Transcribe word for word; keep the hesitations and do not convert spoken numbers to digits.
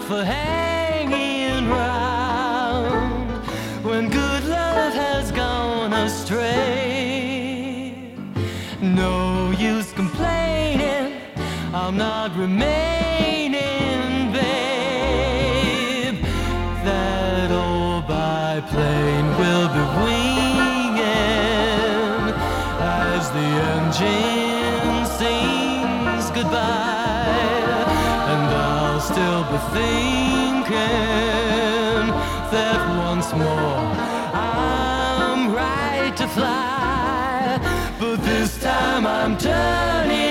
for hanging round when good love has gone astray. No use complaining, I'm not remaining, babe. That old biplane will be winging as the engine sings goodbye, and I'll still be thinking that once more I'm right to fly, but this time I'm turning